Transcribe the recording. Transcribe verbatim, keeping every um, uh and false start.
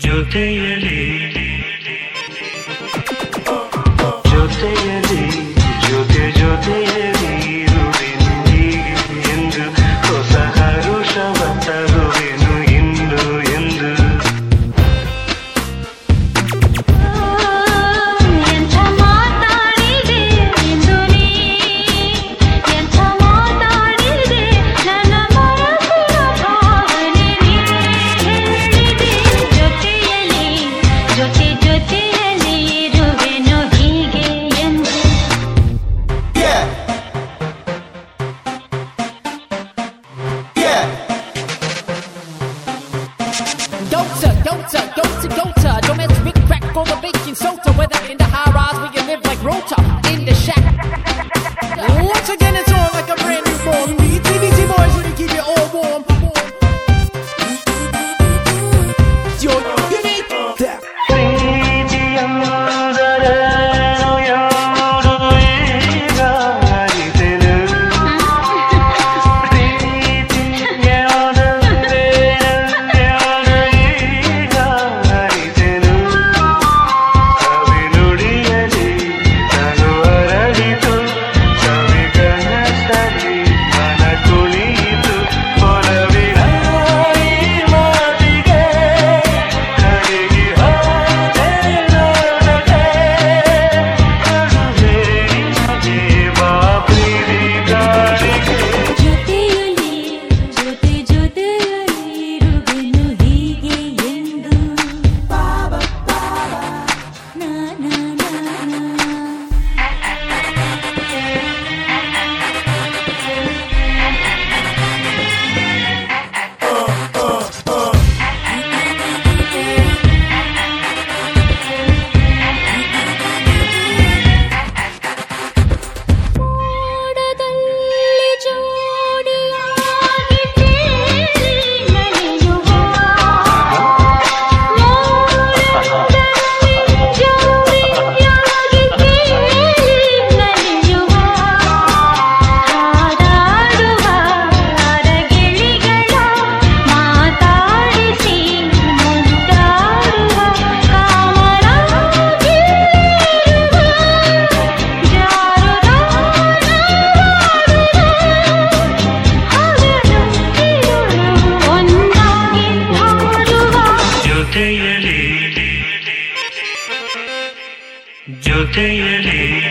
ಜೊತೆಯಲಿ ಜೊತೆಯಲಿ ಜೊತೆ ಜೊತೆಯಲಿ ಇರುವೆನು ಹೀಗೆ ಎಂದು ಹೊಸ ಹರುಷವ ತರುವೆನು ಇಂದು ಎಂದು ಎಂಥ ಮಾತಾಡಿದೆ ಎಂದು ನೀ ಎಂಥ ಮಾತಾಡಿದೆ ನನ್ನ ಮನಸ್ಸಿನ ಭಾವನೆ ನೀ ಹೇಳಿದೆ ಜೊತೆಯಲಿ ಜೊತೆ ಜೊತೆಯಲಿ ಇರುವೆನು ಹೀಗೆ ಎಂದು Yeah. Yeah. Yota, yota, yota, yota. Don't mess with crack or the baking soda. Whether in the high rise, we can live like Rota. In the shack. Once again, it's on like a brand new born. We T V T boys, we keep it all warm. Yo, give me that. ಪ್ರೀತಿಯಂದರೇನು ಯಾರು ಈಗ ಅರಿತೆನು ಪ್ರೀತಿಯಾದರೇನು ಯಾರು ಈಗ ಅರಿತೆನು ಕವಿನುಡಿಯಲಿ ನಾನು ಅರಳಿತು ಕವಿಗನಸಲಿ ಮನ ಕುಣಿಯಿತು ಒಲವಿನ ಈ ಮಾತಿಗೆ ಕಡೆಗೆ ಹೋದೆ ನೋಡದೆ ಕರುಣೆ ನಿನಗೆ ಬಾ ಪ್ರೀತಿಗಾರಿಕೆ ಜೊತೆಯಲಿ ಜೊತೆ ಜೊತೆಯಲಿ ಇರುವೆನು ಹೀಗೆ ಎಂದು ಬಾಬಾ ಬಾಬಾ ನಾ ನಾ ನಾ ನಾ ಮೋಡದಲ್ಲಿ ಜೋಡಿಯಾಗಿ ತೇಲಿ ನಲಿಯುವ ಮೋಡದಲ್ಲಿ ಜೋಡಿಯಾಗಿ ತೇಲಿ ನಲಿಯುವ ಹಾಡಾಡುವ ಅರಗಿಳಿಗಳ ಮಾತಾಡಿಸಿ ಮುದ್ದಾಡುವ ಕಾಮರಾಗಿ ಒಂದಾಗಿ ಹಾಡುವ ಜೊತೆಯಲಿ ಜೊತೆಯಲಿ